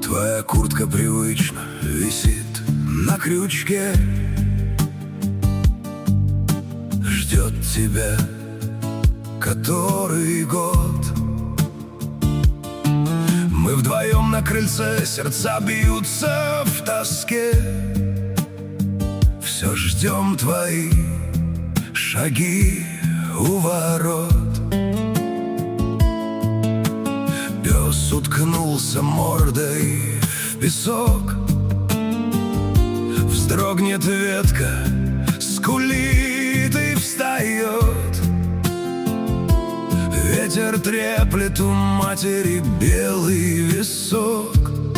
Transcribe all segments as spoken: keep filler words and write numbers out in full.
Твоя куртка привычно висит на крючке, ждет тебя который год. Мы вдвоем на крыльце, сердца бьются в тоске. Все ждем твои шаги у ворот. Пес уткнулся мордой в песок. Вздрогнет ветка, скулит и встает. Ветер треплет у матери белый висок.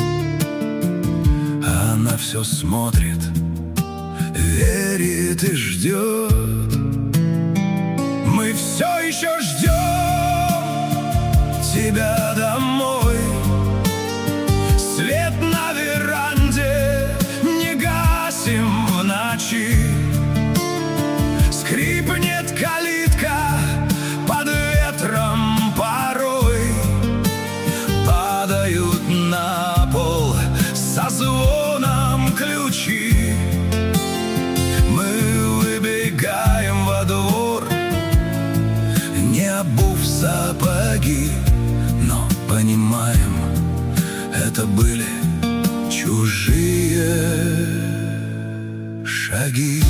А она все смотрит, верит и ждет. Мы все еще ждем тебя домой. Свет на веранде не гасим в ночи. Скрипнет калитка под ветром порой. Падают на пол со звоном ключи. Мы выбегаем во двор, не обув сапоги, но понимаем, это были чужие шаги.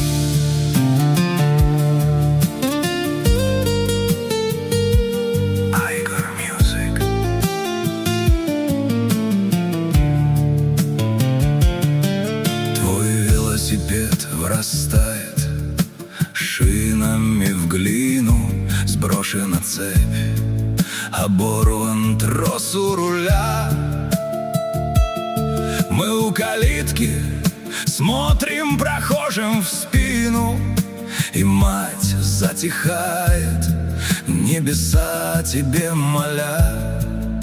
Велосипед вырастает шинами в глину. Сброшена цепь, оборван трос у руля. Мы у калитки смотрим прохожим в спину. И мать затихает, небеса тебе моля.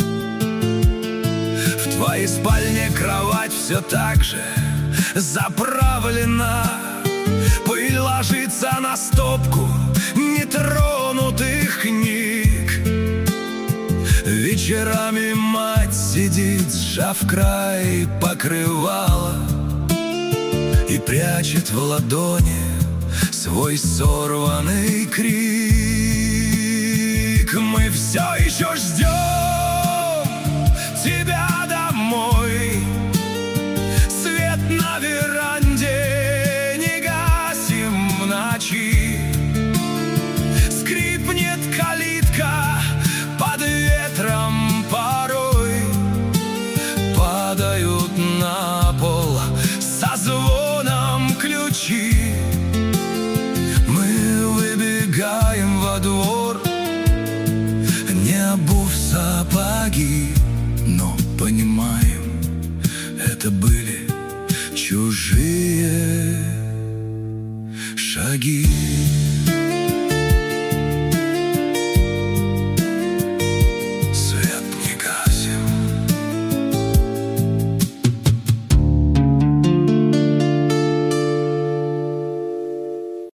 В твоей спальне кровать все так же заправлена. Пыль ложится на стопку нетронутых книг. Вечерами мать сидит, сжав край покрывала, и прячет в ладони свой сорванный крик. Мы все еще ждем тебя